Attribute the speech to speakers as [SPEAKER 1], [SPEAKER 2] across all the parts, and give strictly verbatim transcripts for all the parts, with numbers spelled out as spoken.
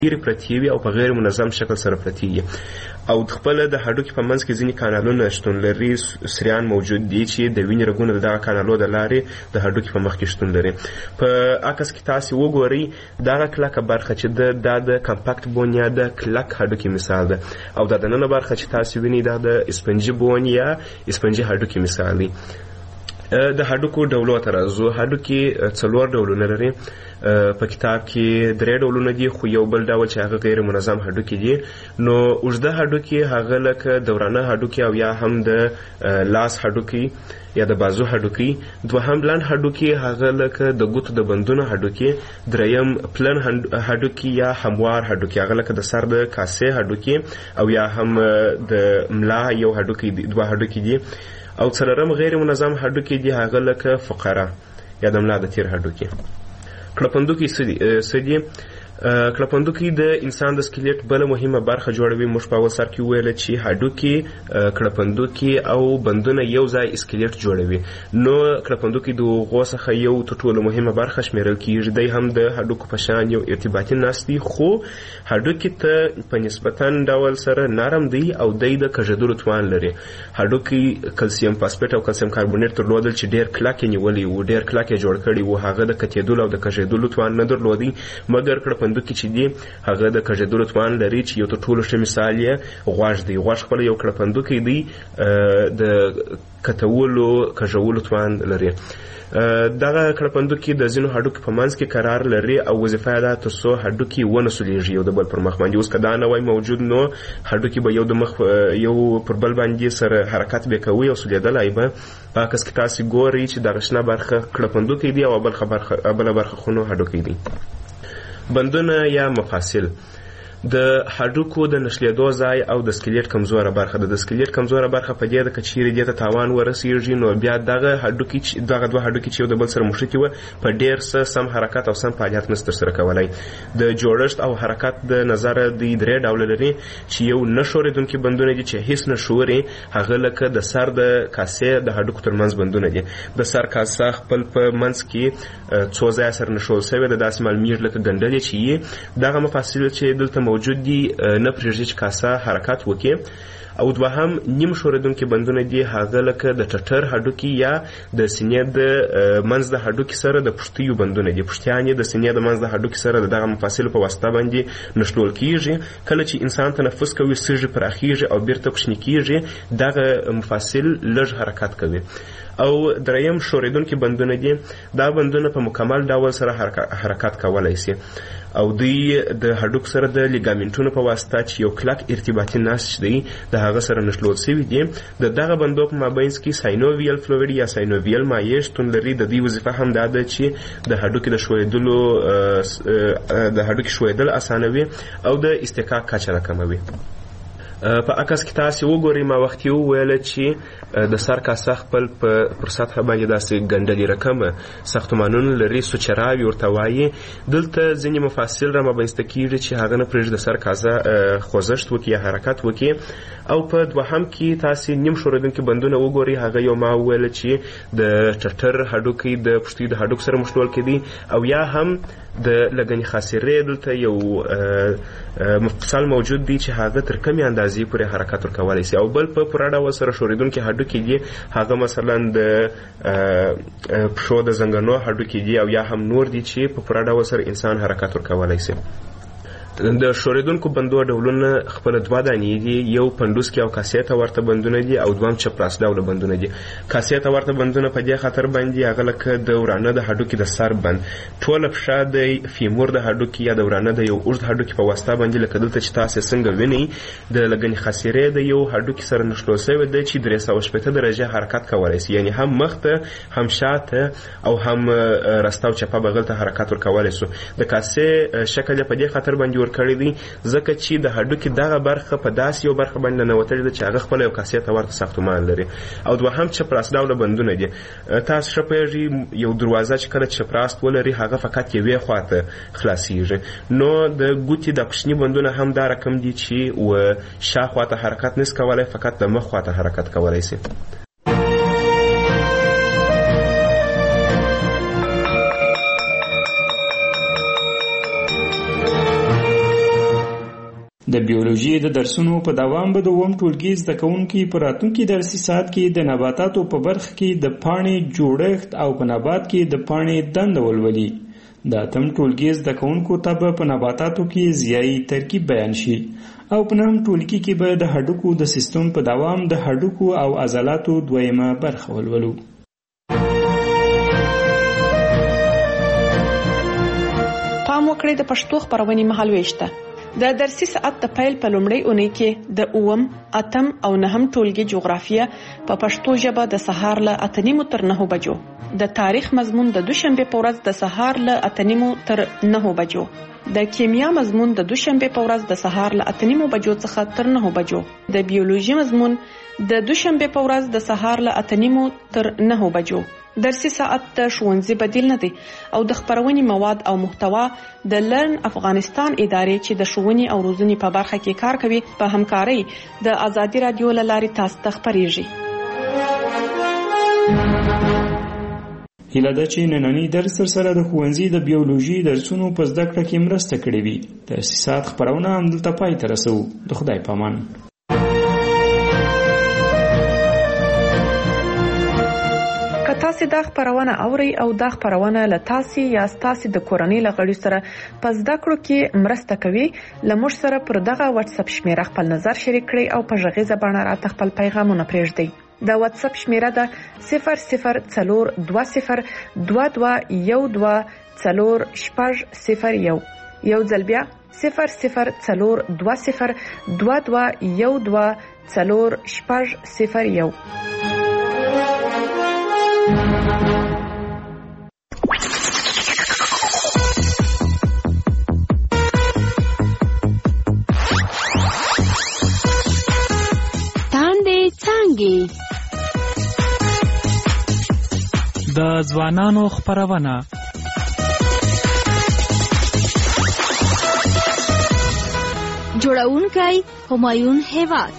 [SPEAKER 1] ډېرې پرتې وي او په غیر منظم شکل سره پرتې وي او خپله د هډوکي په منځ کې ځینې کانالونه شتون لري، سریان موجود دي چې د وینې رګونه د دغه کانالو د لارې د هډوکي په مخ کې شتون لري. په عکس کې تاسې وګورئ دغه کلکه برخه چې ده دا د کمپاکت بون یا د کلک هډوکي مثال ده او دا دننه برخه چې تاسې وینئ دا د اسپنجي بون یا اسپنجي هډوکي مثال دی. د هډوکو ډولو ته راځو. هډوکي څلور ډولونه لري. په کتاب کې درې ډولونه دي خو یو بل ډول چې هغه غیر منظم هډوکي دي. نو اوږده هډوکي هغه لکه دورانه هډوکي او یا هم د لاس هډوکي یا د بازو هډوکي. دوهم لنډ هډوکي هغه لکه د ګوتو د بندونو هډوکي. دریم پلن هډوکي یا هموار هډوکي هغه لکه د سر د کاسې هډوکي او یا هم د ملا یو هډوکي دوه هډوکي دي. او څلورم غیر منظم هډوکي دي هغه لکه فقره یا د ملا د تیر هډوکي. کړپندوکي څه دي؟ کړپندوکي د انسان د سکلیټ بله مهمه برخه جوړوي. موږ په اول سر کې وویله چې هډوکي، کړپندوکي او بندونه یو ځای سکلیټ جوړوي. نو کړپندوکي د هغو څخه یو تر ټولو مهمه برخه شمیرل کیږي. دی هم د هډوکو په شان یو ارتباطي نسج دی خو هډوکي ته په نسبتا ډول سره نرم دی او دی د کږېدلو توان لري. هډوکي کلسیم فاسفیټ او کلسیم کاربونیټ درلودل چې ډېر کلک یې نیولی و، ډېر کلک یې جوړ کړي و. هغه د کتېدلو او د کږېدلو توان نه درلودی، مګر کړپندوکي چې دي هغه د کږېدلو توان لري چې یو تر ټولو ښه مثال یې غوږ دی. غوږ خپله یو کړپندوکی دی د کتولو کږولو توان لري. دغه کړپندوکي د ځینو هډوکي په منځ کې قرار لري او وظیفه یې ده تر څو هډوکي ونه سولیږي یو د بل پر مخ باندې. اوس که دا نه وای موجود نو هډوکي به یو د مخ یو پر بل باندې سره حرکت به کوي او سولیدلی به. په عکس کې تاسې ګورئ چې دغه شنه برخه کړپندوکی دی او بله برخه خو نو هډوکی دی. بندونه یا مفاصل د هډوکو د نښلېدو ځای او د سکلیټ کمزوره برخه ده. د سکلیټ کمزوره برخه په دې ده که چیرې دې ته تاوان ورسېږي نو بیا دغه هډوکي دغه دوه هډوکي چې یو د بل سره مښتي وه په ډېر څه سم حرکت او سم فعالیت نشي ترسره کولی. د جوړښت او حرکت د نظره دوی درې ډوله لري چې یو نه ښورېدونکي بندونه دي چې هیڅ نه ښوري. هغه لکه د سر د کاسې د هډوکو ترمنځ بندونه دي. د سر کاسه خپل په منځ کې څو ځایه سره نښول سوې ده، داسې معلومیږي لکه ګنډلې چې یي. دغه مفاصل چې دلته موجود دي نه پرېږدي چې کاسه حرکت وکړي. او دوهم نیم ښورېدونکي بندونه دي هغه لکه د ټټر هډوکي یا د سینې د منځ د هډوکي سره د پښتیو بندونه دي. پښتیان یې د سینې د منځ د هډوکي سره د دغه مفاصلو په واسطه باندې نښلول کیږي. کله چې انسان تنفس کوي سږي پراخیږي او بیرته کوچني کیږي، دغه مفاصل لږ حرکت کوي. او دریم ښورېدونکي بندونه دي. دا بندونه په مکمل ډول سره حرکت کولی شي او دوی د هډوکو سره د لیګامنټونو په واسطه چې یو کلک ارتباطي نسج دی د هغه سره نښلول شوي دي. د دغه بندو په مابینځ کې ساینوویل فلویډ یا ساینوویل مایع شتون لري. د دوی وظیفه هم دا ده چې د هډوکي د ښویېدلو د هډوکي ښویېدل اسانوي او د استحقاق کچه راکموي. په عکس کې تاسې وګورئ ما وختي وویله چې د سر کاسه خپل پر سطحه باندې داسې ګنډلې رقمه ساختمانونه لري، سوچراوي ورته وایي. دلته ځینې مفاصل را مابینځته کېږي چې هغه نه پرېږدي د سر کاسه خوځښت وکړي یا حرکت وکړي. او په دوهم کې تاسې نیم ښورېدونکي بندونه وګورئ. هغه یو ما وویله چې د ټټر هډوکي د پښتیو د هډوکو سره مښلول کېدي او یا هم د لګنې خاصرې دلته یو مفصل موجود دی چې هغه تر کمې اندازې پورې حرکت ورکولی شي. او بل په پوره ډول سره ښورېدونکي هډوکي دي هغه مثلا د پښو د زنګنو هډوکي دي او یا هم نور دي چې په پوره ډول سره انسان حرکت ورکولی شي. د ښورېدونکو بندو ډولونه خپله دوه دانې دي. یو پنډوسکي او کاسې ته ورته بندونه دي او دوهم چپراس ډوله بندونه دي. کاسې ته ورته بندونه په دې خاطر باندې هغه لکه د ورانه د هډوکي د سر بند. ټوله پښه د فیمور د هډوکي یا د ورانه د یو اوږد هډوکي په واسطه باندې لکه دلته چې تاسې څنګه وینئ د لګنې خاصرې د یو هډوکي سره نښلول شوی دی چې درې سوه شپېته درجې حرکت کولی شي. یعنې هم مخته هم شاته او هم رسته او چپه بغل ته حرکت ورکولی شو. د کاسې شکل یې په دې خاطر باندې ورکړی دی ځکه چې د هډوکي دغه برخه په داسې یو برخه باندې ننوتلې ده چې هغه خپله یو کاسې ته ورته ساختمان لري. او دوهم چپراس ډوله بندونه دي. تاسو ښه پوهېږئ یو دروازه چې کله چپراست ولري هغه فقط یوې خواته خلاصیږي. نو د ګوتې د کوچني بندونه هم دا رقم دي چې و شا خواته حرکت نشي کولی، فقط د مخ خواته حرکت کولی شي.
[SPEAKER 2] د بیولوژي د درسونو په دوام به د اووم ټولګي زده کوونکي په راتلونکي درسي ساعت کې د نباتاتو په برخه کې د پاڼې جوړښت او په نبات کې د پاڼې دنده ولولي. د اتم ټولګي زده کوونکو ته به په نباتاتو کې ضیایي ترکیب بیان شي او په نهم ټولګي کې به د هډوکو د سیستم په دوام د هډوکو او عضلاتو دویمه برخه ولولو.
[SPEAKER 3] پام وکړئ د پښتو خپرونې مهالوېش ته. د درسي ساعت د پیل په لومړۍ اونۍ کې د اووم، اتم او نهم ټولګي جغرافیه په پښتو ژبه د سهار له اته نیمو تر نهو بجو، د تاریخ مضمون د دوشنبه په ورځ د سهار له اته نیمو تر نهو بجو، د کیمیا مضمون د دوشنبه په ورځ د سهار له اته نیمو بجو څخه تر نهو بجو، د بیولوژي مضمون د دوشنبه په ورځ د سهار له اته نیمو تر نهو بجو. درسي ساعت د ښوونځي بدیل نه دی او د خپرونې مواد او محتوا د لرن افغانستان ادارې چې د ښوونې او روزنې په برخه کې کار کوي په همکارۍ د ازادي رادیو له لارې تاسو ته خپریږي.
[SPEAKER 2] هیله ده چې نننی درس سره د ښوونځي د بیولوژي درسونو په زده کړه کې مرسته کړې وي. درسي ساعت خپرونه همدلته پای ته رسوو. د خدای په امان. تاسو دا خبرونه اوري او دا خبرونه له تاسو یا تاسو د کورنۍ لغړي سره په زده کړو کې مرسته کوي. لمر سره پر دغه واتس اپ شمیره خپل نظر شریک کړئ او په ژغې زبانه راته خپل پیغامونه پرېږدئ. د واتس اپ شمیره ده صفر صفر څلور دوه صفر دوه دوه یو دوه څلور شپږ صفر یو. یو ځل بیا صفر صفر څلور دوه صفر دوه دوه یو دوه څلور شپږ صفر یو.
[SPEAKER 4] د ځوانانو خپرونه
[SPEAKER 5] جوړونکی همایون هیواد.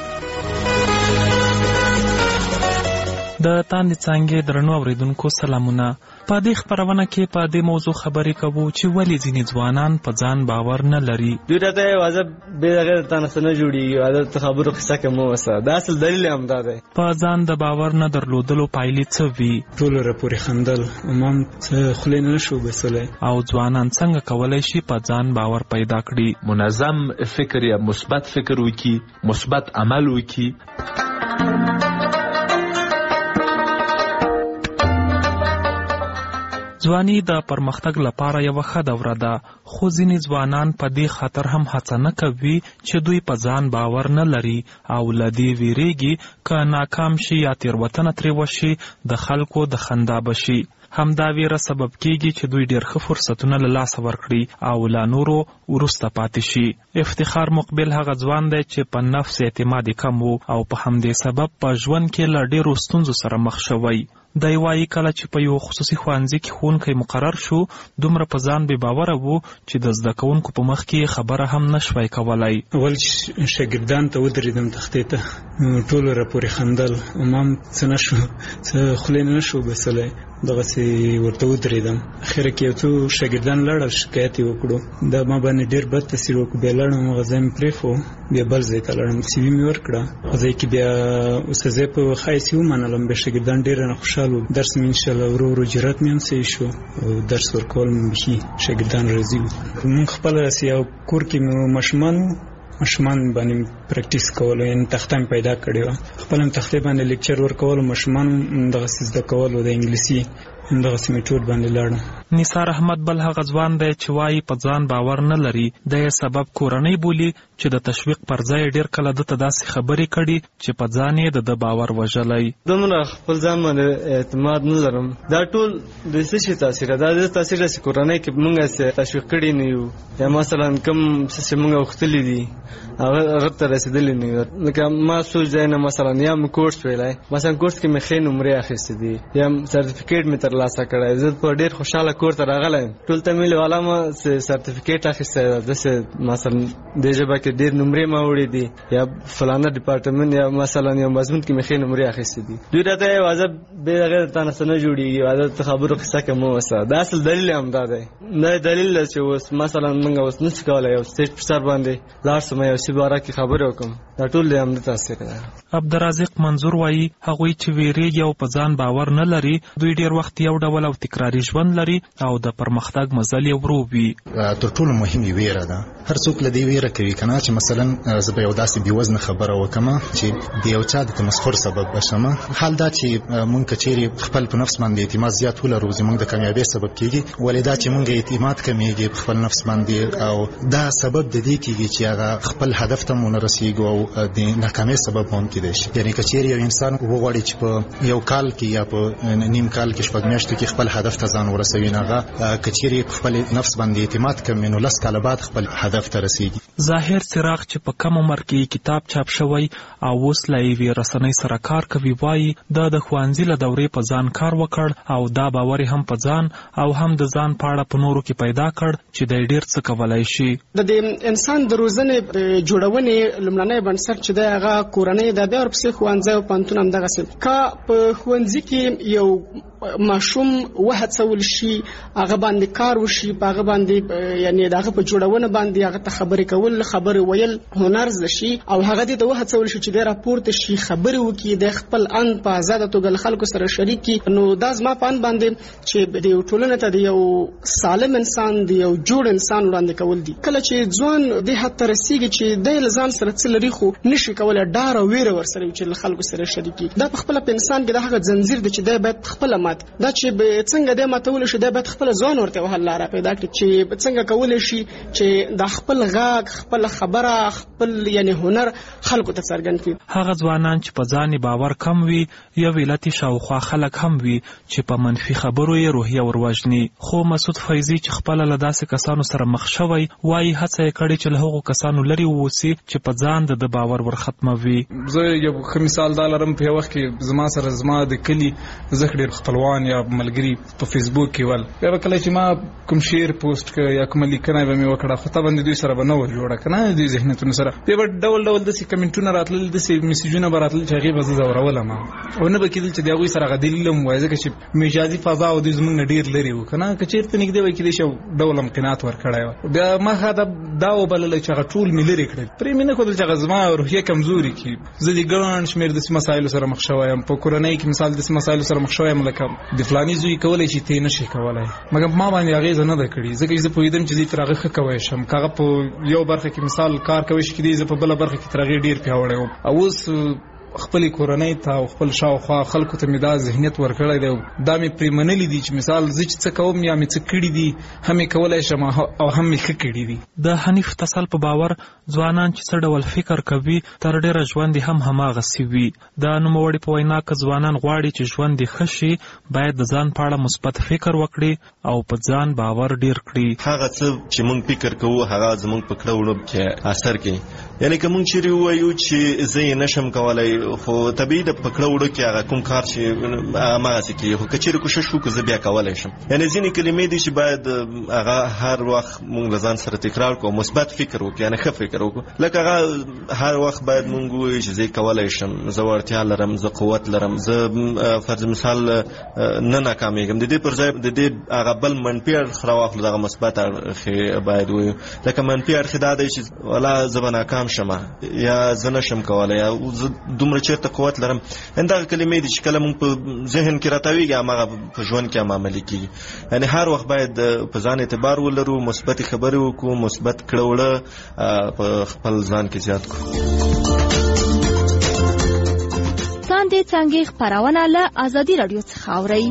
[SPEAKER 4] د تاندې څانګې درنو اوریدونکو سلامونه. په دې خپرونه کې په دې موضوع خبرې کوو چې ولې ځینې ځوانان په ځان باور نه لري.
[SPEAKER 6] دوی راته واځه به دغه تاسو نه جوړیږي واځه خبرو قصه کوم وسه دا اصل دلیل هم دا دی.
[SPEAKER 4] په ځان د باور نه درلودلو پایلې څه وي؟
[SPEAKER 2] ټول راپورې خندل امام څه خلین نه شو بسله.
[SPEAKER 4] او ځوانان څنګه کولای شي په ځان باور پیدا کړي؟
[SPEAKER 7] منظم فکر یا مثبت فکر وکړي، مثبت عمل وکړي.
[SPEAKER 4] ځواني د پرمختګ لپاره یو ښه دوره ده، خو ځینې ځوانان په دې خاطر هم هڅه نه کوي چې دوی په ځان باور نه لري او له دې ویریږي که ناکام شي یا تېروتنه ترې وشي د خلکو د خندا بشي. همدا ویره سبب کیږي چې دوی ډېر ښه فرصتونه له لاسه ورکړي او لا نورو وروسته پاتې شي. افتخار مقبل هغه ځوان دی چې په نفس اعتماد کم وو او په همدې سبب په ژوند کې له ډېرو ستونزو سره مخ شوی. دی وایي کله چې په یو خصوصي ښوونځي کې ښوونکی مقرر شو دومره په ځان بې باوره وو چې د زده کوونکو په مخ کې خبره هم نشوای کولی.
[SPEAKER 2] اول شاګردان ته ودرېدم تختې ته ټول راپورې خندل امام څه نه شو څه خولې نه شو بسلی دغسې ورته ودرېدم. اخره کې یو څو شاګردان لاړل شکایت یې وکړو دا ما باندې ډېر بد تاثیر وکړو. بیا لاړم هغه ځای مې پرېښو بیا بل ځای ته لاړم سی وي مې ورکړه. هغه ځای کې بیا استاذۍ په ښه حیث یې ومنلم. بیا شاګردان ډېر رانه خوشحال درس مې انشاءالله ورو ورو جرات مې هم صحیح شو او درس ورکول مې بیخي شاګردان راضي وو. مونږ خپله داسې یو کور کې مو ماشومان وو ماشومان باندې پریکټیس کولو یعنې تخته مې پیدا کړې وه. خپله مې تختې باندې لیکچر ورکولو ماشومان دغسې زده کولو د انګلیسي همدغسې مې ټول باندې لاړم.
[SPEAKER 4] نثار احمد بل هغه ځوان دی چې وایي په ځان باور نه لري. د یې سبب کورنۍ بولي چې د تشویق پر ځای ډېر کله ده ته داسې خبرې کړي چې په ځان یې د ده باور وژلی.
[SPEAKER 6] دومره خپل ځان باندې اعتماد نه لرم. دا ټول د څه شي تاثیر ده؟ دا د تاثیر ده چې کورنۍ کې موږ تشویق کړي نه یو یا مثلا کوم څه چې موږ غوښتلي دي هغه ته رسېدلي نه یو. لکه ما څو ځایونه مثلا یا مې کورس ویلی مثلا کورس کې مې ښې نمرې اخیستې دي یا سرټیفیکیټ مې تر ترلاسه کړی. زه په ډېر خوشحاله کور ته راغلی یم. ټول تمیل والا ما سرټیفیکیټ اخیستی ده، داسې مثلا دې ژبه کې ډېر نمرې ما وړي دي یا فلانه ډپارټمنټ یا مثلا یو مضمون کې مې ښې نمرې اخیستې دي. دوی راته یې واضح بې هغې تا نه څه نه جوړېږي، واضح ته خبرو قصه کې مه اوسه. دا اصل دلیل یې همدا دی. دا دلیل ده چې اوس مثلا موږ اوس نشو کولی یو سټیج په سر باندې لاړ شم یو شي باره کې خبرې وکړم. دا ټول د همده تاثیر دی.
[SPEAKER 4] عبدالرازق منظور وایي هغوی چې ویرېږي او په ځان باور نه لري دوی ډېر وخت یو ډول او تکراري ژوند لري او د پرمختګ مزل یې ورو وي.
[SPEAKER 8] تر ټولو مهمه ویره ده. هر څوک له دې ویره کوي کنه چې مثلا زه به یو داسې بې وزنه خبره وکم چې د یو چا د تمسخر سبب بشم. حال دا چې مونږ کچېرې خپل په نفس باندې اعتماد زیات ولرو زموږ د کامیابۍ سبب کیږي، ولې دا چې مونږ اعتماد کمیږي په خپل نفس باندې او دا سبب د دې کیږي چې هغه خپل هدف ته مونږ رسیږو او د ناکامۍ سبب هم کېدای شي. یعنی کچېرې یو انسان وغواړي چې په یو کال کې یا په نیم کال کې شپږ میاشتو کې خپل هدف ته ځان ورسوي، هغه کچېرې په خپل نفس باندې اعتماد کوي نو لس کاله بعد خپل هدف ته رسیږي.
[SPEAKER 4] ظاهر څراغ چې په کم عمر کې کتاب چاپ شوی او اوس له یوې رسنۍ سره کار کوي وایي دا د ښوونځي له دورې په ځان کار وکړ او دا باور هم په ځان او هم د ځان په اړه په نورو کې پیدا کړ چې دی ډېر څه کولی شي.
[SPEAKER 9] د دې انسان د روزنې جوړونې لومړنی بنسټ چې دی هغه کورنۍ ده، بیا ورپسې ښوونځی او پوهنتون همدغسې. که په ښوونځي کې یو ماشوم وهڅول شي، هغه باندې کار وشي، په هغه باندې یعنی د هغه په جوړونه باندې هغه ته خبرې کول، خبرې ویل هنر زده شي او هغه دې ته وهڅول شي چې دی راپورته شي، خبرې وکړي، د خپل ان په آزاده توګه له خلکو سره شریک کړي. نو دا زما په ان باندې چې د یو ټولنې ته د یو سالم انسان، د یو جوړ انسان وړاندې کول دي. کله چې ځوان دې حد ته رسېږي چې دی له ځان سره څه لري خو نشي کولی ډار او ویره ورسره وي چې له خلکو سره شریک کړي، دا په خپله په انسان کې د هغه ځنځیر دی چې دی باید خپله مات دا چې څنګه دی ماتولی شي، دی باید خپله ځوان ورته حل لاره پیدا کړي چې څنګه کولی شي چې د خپل غږ، خپله خبره، خپل یعنی هنر خلکو ته څرګند کړي.
[SPEAKER 4] هغه ځوانان چې په ځان باور کم وي یو علت شاوخوا خلک هم وي چې په منفي خبرو یې روحیه وروژني. خو مسعود فیضي چې خپله له داسې کسانو سره مخ شوی وایي هڅه یې کړې چې له هغو کسانو لرې واوسي چې په ځان د باور ورختموي.
[SPEAKER 2] زه یو ښه مثال دا لرم، په یو وخت کې زما سره زما د کلي زه ډېر خپلوان یا ملګري په فیسبوک کې ول، بیا به کله چې ما کوم شعر پوسټ کړ یا کومه لیکنه به مې وکړه خو طبعا د دوی سره به نه وه جوړه که نه، د دوی ذهنیتونو سره بیا به ډول ډول داسې کمنټونه راتلل، داسې میسیجونه به راتلل چې هغې به زه ځورولم او نه به کېدل چې د هغوی سره هغه دلیل هم ووایي، ځکه چې مجازي فضا او دوی زموږ نه ډېر لرې وو که نه، که چېرته نږدې وای کېدای شي ډول هم قناعت ورکړی وه. بیا ما هغه دا وبلله چې هغه ټول مې لرې کړل، پرې مې نه ښودل چې هغه زما روحیه کمزوري کړي. زه د ګڼ شمېر داسې مسایلو سره مخ شوی یم، په کورنۍ کې مثال داسې مسایلو سره مخ شوی یم لکه د فلاني زوی کولی شي ته یې نه شي کولی، مګر ما باندې اغېزه نه ده کړې، ځکه چې زه پوهېدم چې زه تر هغه ښه کوی شم. که هغه په یو برخه کې مثال کار کوی شي کېدای زه په بله برخه کې تر هغې ډېر پیاوړی وم. او اوس خپل کورنۍ ته او خپل شاوخوا خلکو ته مې دا ذهنیت ورکړی دی، دا مې پرې منلي دي چې مثال زه چې څه کوم یا مې څه کړي دي هم یې کولی شم او هم مې ښه کړي دي.
[SPEAKER 4] د حنیف تسل په باور ځوانان چې څه ډول فکر کوي تر ډېره ژوند هم هماغسې وي. د نوموړي په وینا که ځوانان غواړي چې ژوند یې ښه شي باید د ځان په اړه مثبت فکر وکړي او په ځان باور ډېر کړي.
[SPEAKER 10] هغه څه چې موږ فکر کوو هغه زموږ په کړه وړو کې اثر کوي. یعنی که موږ چیرې ووایو چې زه یې نشم کولی خو طبیعي د پکړه وړو کې هغه کوم کار چې هماغسې کېږي، خو که چیرې کوشش وکړو زه بیا کولی شم. یعنې ځینې کلمې دي چې باید هغه هر وخت موږ له ځان سره تکرار کړو، مثبت فکر وکړو، یعنې ښه فکر وکړو. لکه هغه هر وخت باید موږ ووایو چې زه کولی شم، زه وړتیا لرم، زه قوت لرم، زه فرض مثال نه ناکامېږم. د دې پر ځای د دې هغه بل منفي اړخ راواخلو، دغه مثبت اړخ باید ووایو. لکه منفي اړخ دا دی چې ولا زه به ناکام شم یا زه نشم کولی یا زه دومره چېرته قوت لرم. همدغه کلمې دي چې کله موږ په ذهن کې راتاویږي هماغه په ژوند کې هم عملي کېږي. یعنې هر وخت باید په ځان اعتبار ولرو، مثبتې خبرې وکړو، مثبت کړه وړه په خپل ځان کې زیات کړو.
[SPEAKER 5] څاندې څانګې خپرونه له ازادي راډیو څخه اورئ.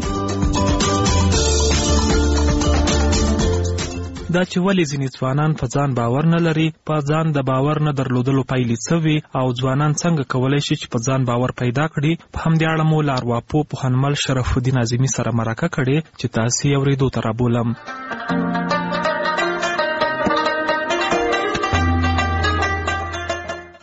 [SPEAKER 4] دا چې ولې ځینې ځوانان په ځان باور نه لري، په ځان د باور نه درلودلو پایلې څه وي او ځوانان څنګه کولی شي چې په ځان باور پیدا کړي، په همدې اړه مو له ارواپوه پوهنمل شرف الدین اعظمي سره مرکه کړې چې تاسې یې اورېدو ته رابولم.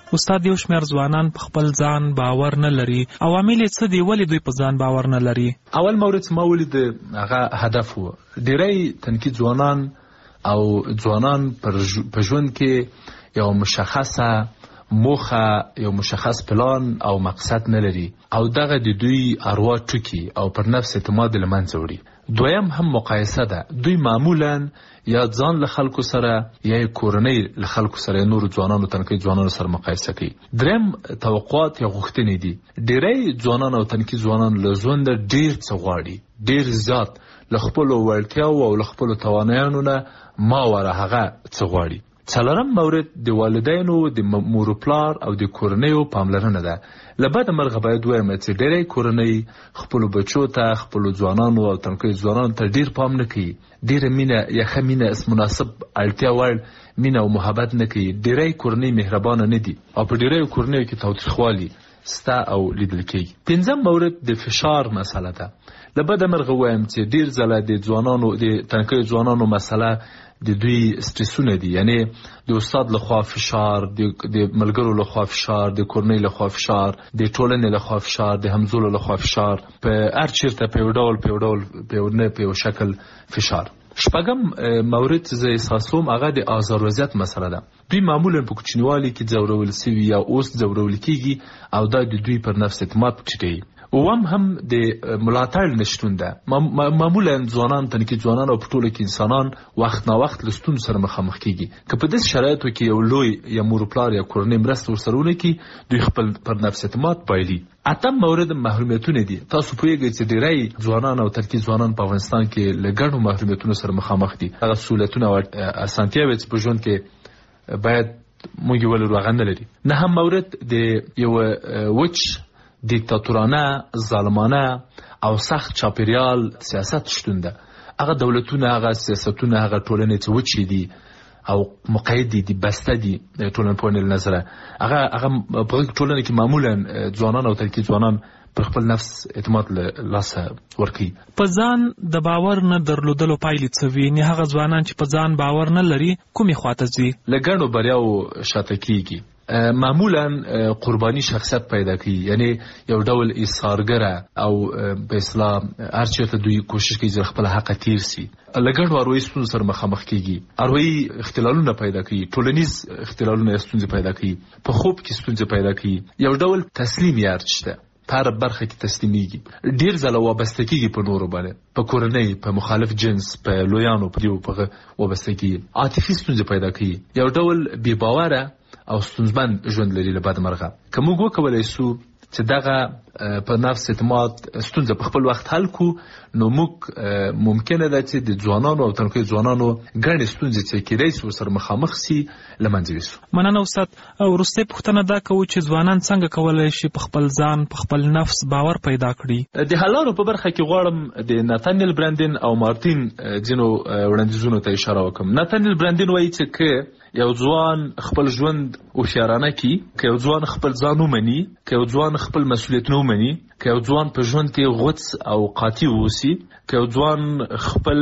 [SPEAKER 4] استاد یو شمېر ځوانان په خپل ځان باور نه لري. عوامل یې څه دي؟ ولې دوی په ځان باور نه لري؟
[SPEAKER 7] اول مورد ما ولید هغه هدف و. ډېری تنکي ځوانان او ځوانان په ژوند کې یو مشخصه موخه، یو مشخص پلان او مقصد نه لري او دغه د دوی اروا ټوکي او پر نفس اعتماد له منځه وړي. دویم هم مقایسه ده. دوی معمولا یا ځان له خلکو سره یا کورنۍ له خلکو سره نور ځوانانو تنکي ځوانانو سره مقایسه کوي. دریم توقعات یا غوښتنې دي. ډېری ځوانان او تنکي ځوانان له ژونده ډېر څه غواړي، ډېر زیات له خپلو وړتیاو او له خپلو توانایانو نه ما وره هغه څه غواړي. څلورم مورد د والدینو، د مور و پلار او د کورنیو پاملرنه ده. له بده مرغه باید ووایم چې ډېری کورنۍ خپلو بچو ته، خپلو ځوانانو او تنکیو ځوانانو ته ډېر پام نه کوي. ډېره مینه یا ښه مینه مناسب اړتیا وړ مینه او محبت نه کوي. ډېری کورنۍ مهربانه نه دي او په ډېریو کورنیو کې تاوتریخوالي سته او لیدل کېږي. پنځم مورد د فشار مسله ده. له بده مرغه ووایم چې ډېر ځله د ځوانانو د تنکیو ځوانانو مسله د دوی سټرسونه دي، یعنی د استاد لخوا فشار، د ملګرو لخوا فشار، د کورنۍ لخوا فشار، د ټولنې لخوا فشار، د همزولو لخوا فشار، په هر چیرته په یو ډول په یو ډول په یو نه په یو شکل فشار. شپږم مورد زه احساسوم هغه د آزار وضعیت مسله ده. دوی معمولا په کوچنیوالي کې ځورول سوي یا اوس ځورول کېږي او دا د دوی پر نفس اعتماد ټیټوي. اوم هم د ملاتړ نشتون ده. معمولا ځوانان، تنکي ځوانان او په ټوله کې انسانان وخت نا وخت له ستونزو سره مخامخ کېږي. که په داسې شرایطو کې یو لوی یا مور پلار یا کورنۍ مرسته ورسره ونه کړي، دوی خپل پر نفس اعتماد بایلي. اتم مورد محرومیتونه دي. تاسو پوهیږئ چې ډېری ځوانان او تنکي ځوانان په افغانستان کې له ګڼو محرومیتونو سره مخامخ دي. هغه سهولتونه او اسانتیاوې چې په ژوند کې باید موږ یې ولرو هغه نه لري. نهم مورد د یو وچ دیکتاتورانه، ظالمانه او سخت چاپیریال سیاست شتون ده. هغه دولتونه، هغه سیاستونه، هغه ټولنې چې وچې دي او مقید دي، بسته دي ټولنپوهنې له نظره، هغه هغه په ټولنه کې معمولا ځوانان او تنکي ځوانان پر خپل نفس اعتماد له لاسه ورکوي.
[SPEAKER 4] په ځان د باور نه درلودلو پایلې څه وي؟ نه هغه ځوانان چې په ځان باور نه لري کومې خواته ځي؟
[SPEAKER 7] له ګڼو بریاو شاته کېږي. معمولا قربانی شخصیت پیدا کوي، یعنی یو ډول ایثارګره او په اصطلاح هر چیرته دوی کوشش کوي چې خپل حق تیر سي. له ګڼو اروایي ستونزو سره مخامخ کېږي. اروایي اختلالونه پیدا کوي، ټولنیز اختلالونه ستونزې پیدا کوي، په خوب کې ستونزې پیدا کوي. یو ډول تسلیم یار شته، په هر برخه کې تسلیمیږي. ډېر ځله وابسته کېږي په نورو باندې، په کورنۍ، په مخالف جنس، په لویانو په دیو په وابسته کېږي. عاطفي ستونزې پیدا کوي. یو ډول بې باوره او ستونزمن ژوند لري. له بده مرغه که موږ وکولی سو چې دغه په نفس اعتماد ستونزه په خپل وخت حل کو، نو موږ ممکنه ده چې د ځوانانو او تنکي ځوانانو ګڼې ستونزې چې کېدای سي ورسره مخامخ سي له منځه یوسو.
[SPEAKER 4] مننه استاد. وروستۍ پوښتنه دا کوو چې ځوانان څنګه کولی شي په خپل ځان، په خپل نفس باور پیدا کړي؟
[SPEAKER 7] د حل لارو په برخه کې غواړم د ناتانیل برندین او مارتین ځینو وړاندیزونو ته اشاره وکړم. ناتانیل برندین وایي چې که یو ځوان خپل ژوند هوښیارانه کړي، که یو ځوان خپل ځان ومني، که یو ځوان خپل مسؤلیتونه ومني، که یو ځوان په ژوند کې غوڅ او قاطع واوسي، که یو ځوان خپل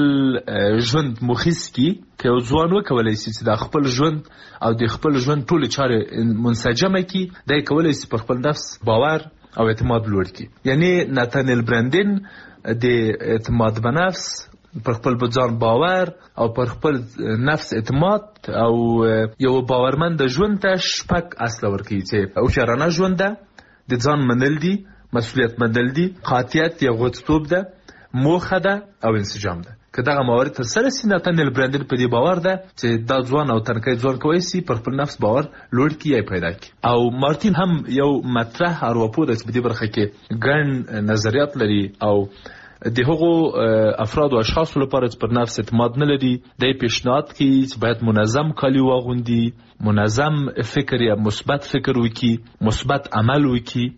[SPEAKER 7] ژوند مخیس کړي، که یو ځوان وکولی سي چې د خپل ژوند او د خپل ژوند ټولې چارې منسجمه کړي، دا یې کولی سي پر خپل نفس باور او اعتماد لوړ کړي. یعنی ناتانیل برندین د اعتماد به نفس، پر خپل ځان باور او پر خپل نفس اعتماد او یو باورمند ژوند ته شپږ اصله ورکوي چې هوښیارانه ژوند ده، د ځان منل دي، مسؤلیت منل دي، قاطعیت یا غوڅتوب ده، موخه ده او انسجام ده. که دغه موارد ترسره سي، ناتانیل برندین په دې باور ده چې دا ځوان او تنکی ځوان کولی سي پر خپل نفس باور لوړ کړي یا پیدا کړي. او مارتین هم یو مطرح ارواپوه ده چې په دې برخه کې ګڼ نظریات لري او د هغو افراد او اشخاصو لپاره چې پر نفس اعتماد نه لري، دی پیشنهاد کوي چې باید منظم کالي واغوندي، منظم فکر یا مثبت فکر وکړي، مثبت عمل وکړي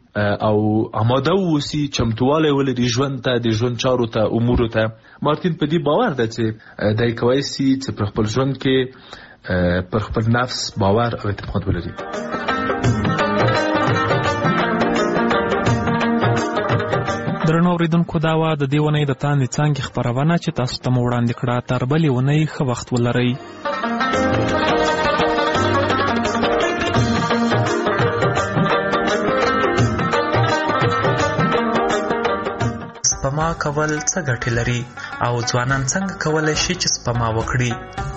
[SPEAKER 7] او آماده واوسي، چمتووالی ولري ژوند ته، د ژوند چارو ته، امورو ته. مارتین په دې باور ده چې دی کولی سي چې پر خپل ژوند کې پر خپل نفس باور او اعتماد ولري.
[SPEAKER 4] درنو اوریدونکو، دا وه د دې اونۍ د تاندې څانګې خپرونه چې تاسو ته مو وړاندې کړه. تر بلې اونۍ ښه وخت ولرئ. سپما کول څه ګټې لري او ځوانان څنګه کولی شي چې سپما وکړي.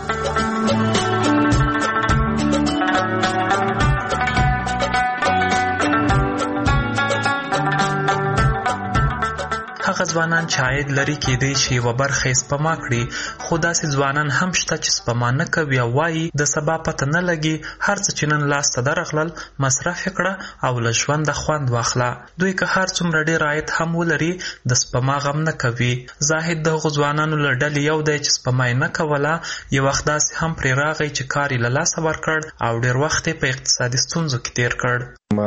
[SPEAKER 4] هغه ځوانان چې عاید لري کېدای شي یوه برخه یې سپما کړي، خو داسې ځوانان هم شته چې سپما نه کوي او وایي د سبا پته نه لګي، هر څه چې نن لاس ته درغلل مصرف یې کړه او له ژونده خوند واخله. دوی که هر څومره ډېر عاید هم ولري د سپما غم نه کوي. زاهد د هغو ځوانانو له ډلې یو دی چې سپما یې نه کوله، یو وخت داسې هم پرې راغی چې کار یې له لاسه ورکړ او ډېر وخت یې په اقتصادي ستونزو کې تېر کړ.
[SPEAKER 1] ما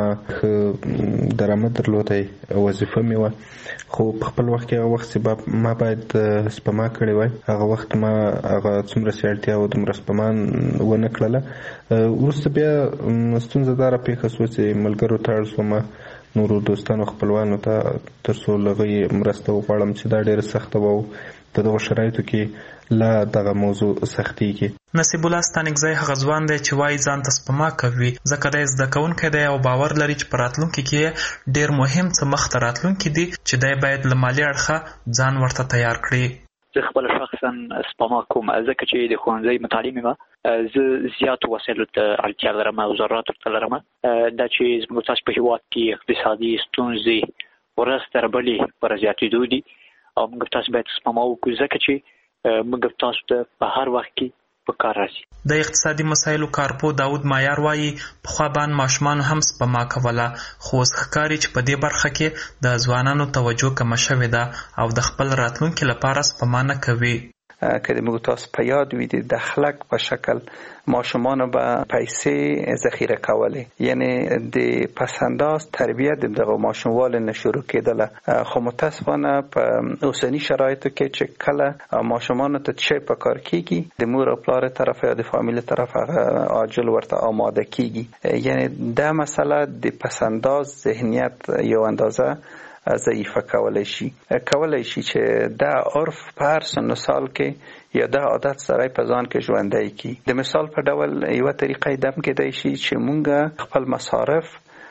[SPEAKER 1] درآمد درلودی، وظیفه مې وه، خو په خپل وخت کې هغه وخت چې ما باید سپما کړې وای، هغه وخت ما هغه څومره چې اړتیا وه دومره سپما ونه کړله. وروسته بیا ستونزه دا راپېښه شوه چې ملګرو ته اړ شوم، نورو دوستانو خپلوانو ته، تر څو له هغوی مرسته وغواړم چې دا ډېره سخته وه او په دغو شرایطو کې لا دغه موضوع سختېږي.
[SPEAKER 4] نصیب الله ستانکزی هغه ځوان دی چې وایي ځان ته سپما کوي ځکه دی زده کوونکی دی او باور لري چې په راتلونکي کې ډېر مهم څه مخته راتلونکي دي چې دی باید له مالي اړخه ځان ورته تیار کړي.
[SPEAKER 11] زه خپله شخصا سپما کوم ځکه چې د ښوونځي متعلم یم، زه زیاتو وسایلو ته اړتیا لرم او ضروراتو ته لرم. دا چې زموږ تاسو په هېواد کې اقتصادي ستونزې ورځ تر بلې پر زیاتېدو دي او موږ تاسو باید سپما وکړو ځکه چې موږ تاسو ته په هر وخت کې په کار راځي.
[SPEAKER 4] د اقتصادي مسایلو کارپو داود مایار وایي پخوا باندې ماشومانو هم سپما کوله، خو اوس ښکاري چې په دې برخه کې د ځوانانو توجه کمه شوې ده او د خپل راتلونکي لپاره سپما نه کوي.
[SPEAKER 12] که د موږ تاسو په یاد وي د دخلک په شکل ماشومانو به پیسې ذخیره کولې، یعنی د پسنداز تربیت د دغه ماشوموالو نه شروع کېدله، خو متاسفانه په اوسني شرایطو کې چې کله ماشومانو ته څه په کار کېږي د مور او پلار طرف یا د فامیل طرف هغه عاجل ورته آماده کېږي. یعنی دا مسله د پسنداز ذهنیت یو اندازه ضعیفه کولای شي کولای شي چې دا عرف په هر سن و سال کې یا دا عادت سره په ځان کې ژوندی کی. د مثال په ډول یو طریقه دم کېدای شي چې مونږ خپل مصارف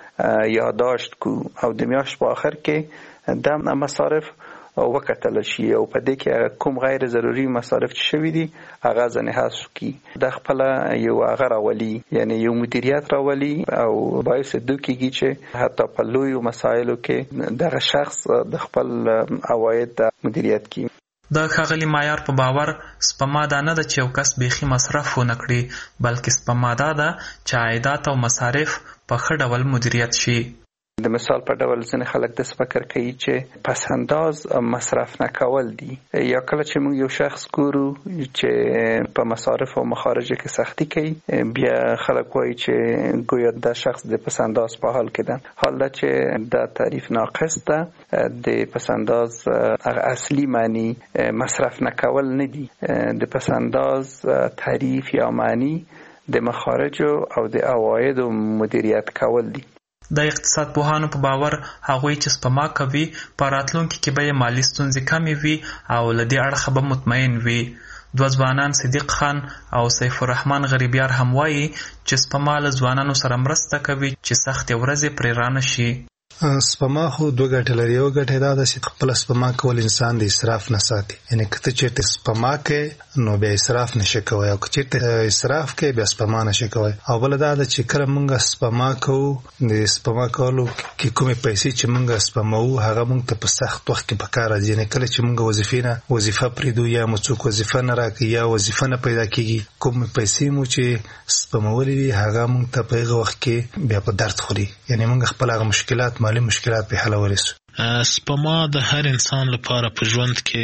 [SPEAKER 12] یادداشت کو او د میاشت په آخر کې دا مصارف وکتل شي او په دې کې کوم غیر ضروري مصارف چې شوي دي هغه ځنې حذف کی. د خپل یو هغه راولي، یعنی یو مدیریت راولي او باعث دوی کېږي چې حتی په لویو مسایلو کې دغه شخص د خپل عواید مدیریت کی.
[SPEAKER 4] د ښاغلي مایار په باور سپما دا نه ده چې یو کس بیخي مصرف ونه کړي، بلکې سپما دا ده چې عایدات او مصارف په ښه ډول مدیریت شي.
[SPEAKER 12] د مثال په ډول ځینې خلک داسې فکر کوي چې پس انداز مصرف نه کول دي، یا کله چې موږ یو شخص ګورو چې په مصارف او مخارجو کې سختی کوي بیا خلک وایي چې ګویا دا شخص د پس انداز په حال کې ده. حال دا چې دا تعریف ناقص ده. د پس انداز اصلي معنی مصرف نه کول نه دي. د پس انداز تعریف یا معنی د مخارجو او د عوایدو مدیریت کول دي.
[SPEAKER 4] د اقتصاد پوهانو په باور هغوی چې سپما کوي په راتلونکي کې به یې مالي ستونزې کمې وي او له دې اړخه به مطمئن وي. دوه ځوانان صدیق خان او سیف الرحمن غریبیار هم وایي چې سپما له ځوانانو سره مرسته کوي چې سختې ورځې پرې رانه شي.
[SPEAKER 8] سپما خو دوه ګټې لري. یو ګټه دا ده چې خپل سپما کول انسان د اسراف نه ساتي، یعنی که ته چېرته سپما کوې نو بیا اسراف نشي کوی او که چېرته اسراف کوې بیا سپما نشي کوی. او بله دا ده چې کله موږ سپما کوو د سپما کولو کې کومې پیسې چې موږ سپموو هغه موږ ته په سخت وخت کې په کار راځي. یعنی کله چې موږ وظیفې نه وظیفه پرېږدو یا مو څوک وظیفه نه راکوي یا وظیفه نه پیدا کېږي، کومې پیسې مو چې سپمولې وي هغه موږ ته په هغه وخت کې بیا په درد خوري. یعنی موږ خپل هغه مشکلات مالی مشکلات په حلولای شو.
[SPEAKER 13] سپما د هر انسان لپاره په ژوند کې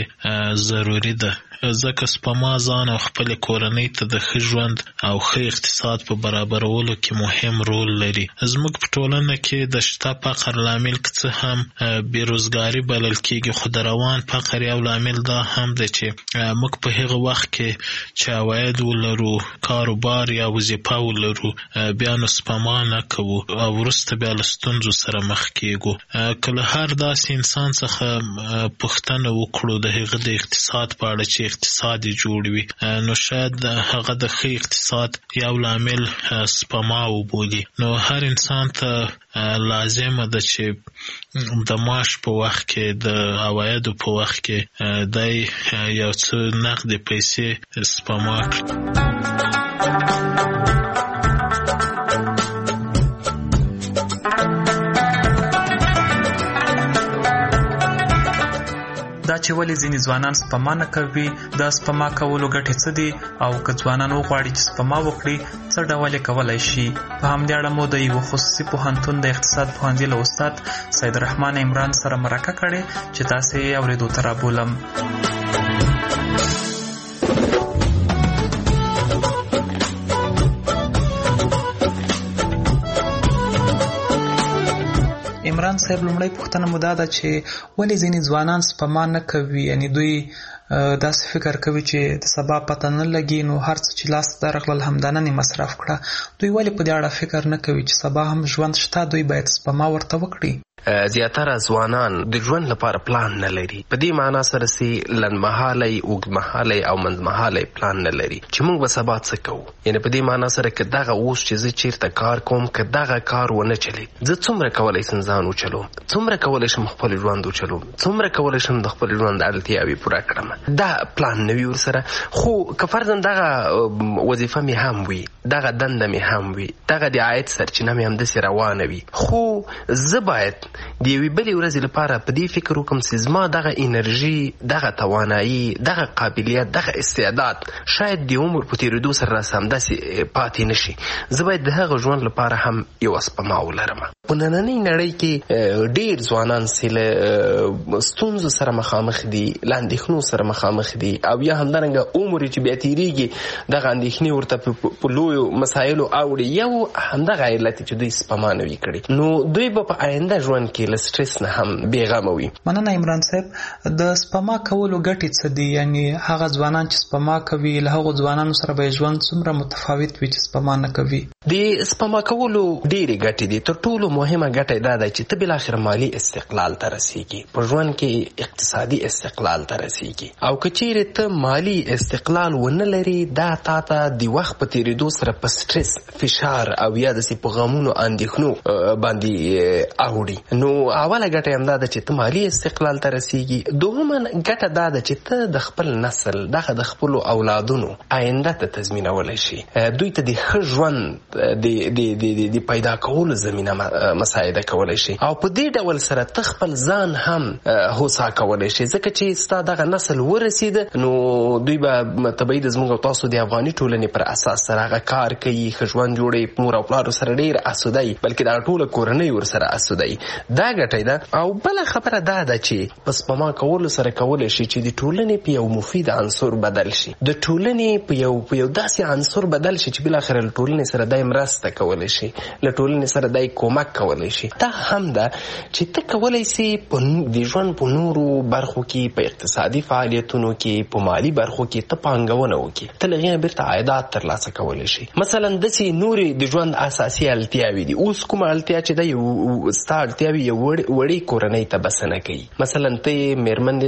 [SPEAKER 13] ضروری ده، ځکه سپما ځان او خپل کورنۍ ته د ښه ژوند او ښه اقتصاد په برابرولو کې مهم رول لري. زموږ په ټولنه کې د شته فقر لامل که څه هم بیروزګاري بلل کېږي، خو د روان فقر یو لامل دا هم دی چې موږ په هغه وخت کې چې عواید ولرو، کاروبار یا وظیفه ولرو، بیا نو سپما نه کوو او وروسته بیا له ستونزو سره مخ کېږو. که له هر داسې انسان څخه پوښتنه وکړو د هغه د اقتصاد په اړه چې اقتصاد یې جوړ وي، نو شاید هغه د ښه اقتصاد یو لامل سپما وبولي. نو هر انسان ته لازمه ده چې د معاش په وخت کې د عوایدو په وخت کې دی یو څه نقد پیسې سپما کړي.
[SPEAKER 14] دا چې ولې ځینې ځوانان سپما نه کوي، د سپما کولو ګټې څه دي، او که ځوانان وغواړي چې سپما وکړي څه ډول یې کولی شي. په همدې اړه مو د یوه خصوصي پوهنتون د اقتصاد پوهنځي له استاد سید الرحمن عمران سره مرکه کړې چې تاسې یې اورېدو ته رابولم. عمران صاحب، لومړی پوښتنه مو دا ده چې ولې ځینې ځوانان سپما نه کوي، یعنی دوی داسې فکر کوي چې د سبا پته نه لګي، نو هر څه چې لاس ته درغلل همدا نن یې مصرف کړه. دوی ولې په دې اړه فکر نه کوي چې سبا هم ژوند شته، دوی باید سپما ورته وکړي؟
[SPEAKER 15] زیاتره ځوانان د ژوند لپاره پلان نه لري. په دې معنا سره سي لنډمهالی، اوږدمهالی او منځمهالی پلان نه لري چې موږ به سبا څه کوو. یعنی په دې معنا سره که دغه اوس چې زه چیرته کار کوم، که دغه کار ونه چلي، زه څومره کولی شم ځان وچلوم، څومره کولی شم خپل ژوند وچلوم، څومره کولی شم د خپل ژوند اړتیاوې پوره کړم. دا پلان نه وي ورسره. خو که فرضاً دغه وظیفه مې هم وي، دغه دنده مې هم وي، دغه د عاید سرچینه مې همداسې روانه وي، خو زه باید د یوې بلې ورځې لپاره په دې فکر وکړم چې زما دغه انرژي، دغه توانایي، دغه قابلیت، دغه استعداد شاید د عمر په تېرېدو سره راسه همداسې پاتې نه شي. زه باید د هغه ژوند لپاره هم یوه سپما ولرم. په نننۍ نړۍ کې ډېر ځوانان چې له ستونزو سره مخامخ دي، له اندېښنو سره مخامخ دي، او یا همدارنګه عمر چې بیا تېرېږي دغه اندېښنې ورته په لویو مسایلو اوړي. یو همدغه علت چې دوی سپما نه وي کړې، نو دوی به په آینده ژوند کې له سټرس نه هم بېغمه وي.
[SPEAKER 14] مننه عمران صاحب. د سپما کولو ګټې څه دي؟ یعنی هغه ځوانان چې سپما کوي له هغو ځوانانو سره به ژوند څومره متفاوت وي چې سپما نه کوي؟
[SPEAKER 15] د سپما کولو ډېرې ګټې دي. تر ټولو مهمه ګټه دا ده چې ته بالاخره مالي استقلال ته رسېږي، په ژوند کې اقتصادي استقلال ته رسېږي. او که چیرې ته مالي استقلال ونه لري، دا تا ته د وخت په تېرېدو سره په سټرس، فشار او یا داسې په غمونو اندېښنو باندې اوړي. نو اوله ګټه هم دا ده چې ته مالي استقلال ته رسېږي. دوهمه ګټه دا ده چې ته د خپل نسل، دغه د خپلو اولادونو آینده ته تضمینولی شي، دوی ته د ښه ژوند د پیدا کولو زمینه مساعده کولی شي. او په دې ډول سره ته خپل ځان هم هوسا کولی شي، ځکه چې ستا دغه نسل ورسېده، نو دوی به طبیعي د زموږ او تاسو د افغاني ټولنې پر اساس سره هغه کار کوي، ښه ژوند جوړوي، مور او پلارو سره ډېر اسوده وي، بلکې دغه ټوله کورنۍ ورسره اسوده وي. دا ګټه ده. او بله خبره دا ده چې په سپما کولو سره کولی شي چې د ټولنې په یو مفید عنصر بدل شي، د ټولنې په یو په یو داسې عنصر بدل شي چې بالاخره له ټولنې سره دای مرسته کولی شي، له ټولنې سره دای کومک کولی شي. دا هم ده چې ته کولی سي د ژوند په نورو برخو کې، په اقتصادي فعالیتونو کې، په مالي برخو کې ته پانګونه وکړي، ته له هغې نه بیرته عایدات ترلاسه کولی شي. مثلا داسې نورې د ژوند اساسي اړتیاوې دي. اوس کومه اړتیا چې ده یو ستا اړتیاوې یو وړې کورنۍ ته بسنه کوي. مثلا ته یې مېرمن دې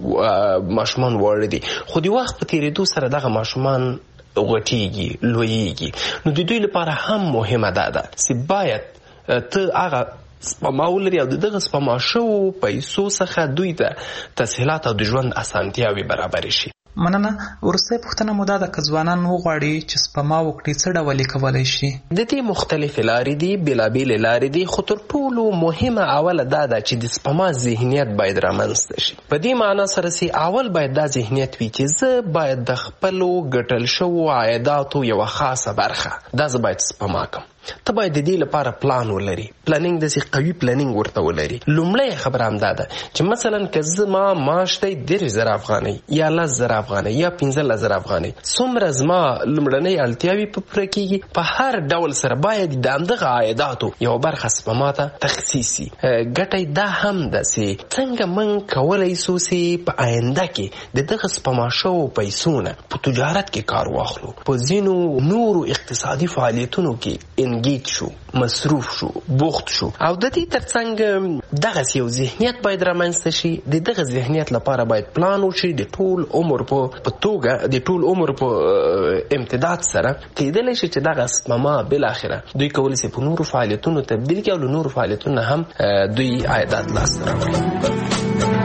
[SPEAKER 15] دا ماشومان واړه دي، خو د وخت په تېرېدو سره دغه ماشومان غټېږي، لویېږي. نو د دوی لپاره هم مهمه دا ده چې باید ته هغه سپما ولري او د دغه سپما شوو پیسو څخه دوی ته تسهیلات او د ژوند اسانتیاوې برابرې شي.
[SPEAKER 14] مننه. وروستۍ پوښتنه مو دا ده که ځوانان وغواړي چې سپما وکړي څه ډول یې کولی شي؟
[SPEAKER 15] د دې مختلفې لارې دي، بېلابېلې لارې دي، خو تر ټولو مهمه اوله دا ده چې د سپما ذهنیت باید رامنځته شي. په دې معنا سره چې اول باید دا ذهنیت وي چې زه باید د خپلو ګټل شوو عایداتو یوه خاصه برخه دا زه باید سپما کړم. ته باید د دې لپاره پلان ولري، پلانینګ داسې قوي پلانینګ ورته ولري. لومړی خبره هم دا ده چې مثلا که زما معاش دی دېرش زره افغانۍ یا لس زره افغانۍ یا پنځلس زره افغانۍ، څومره زما لومړنۍ اړتیاوې په پوره کېږي، په هر ډول سره باید د همدغه عایداتو یوه برخه سپما ته تخصیص شي. ګټه دا هم ده چې څنګه موږ کولی شو چې په آینده کې د دغه سپما شوو پیسو نه په تجارت کې کار واخلو، په ځینو نورو اقتصادي فعالیتونو کې انګیج شو، مصروف شو، بوخت شو. او د دې ترڅنګ دغه یو ذهنیت باید رامنځته شي. د دغه ذهنیت لپاره باید پلان وشي د ټول عمر په توګه، د ټول عمر په امتداد سره کېدلی شي چې دغه سپما بالاخره دوی کولی شي په نورو فعالیتونو تبدیل کړي او له نورو فعالیتونو هم دوی عایدات لاسته راوړي.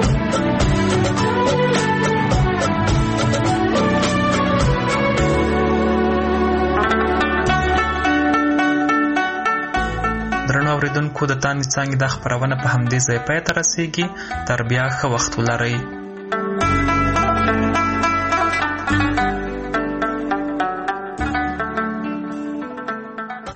[SPEAKER 14] درنو اوریدونکو، د تانې څانګې دا خپرونه په همدې ځای پای ته رسیږي. تر بیا ښه وخت ولرئ.